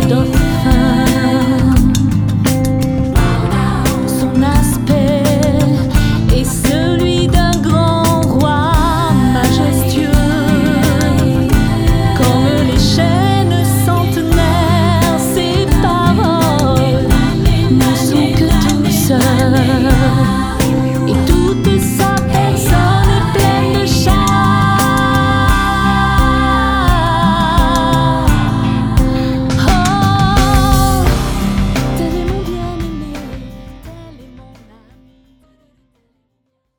dauphin. Son aspect est celui d'un grand roi majestueux, comme les chênes centenaires. Ses paroles ne sont que douceur.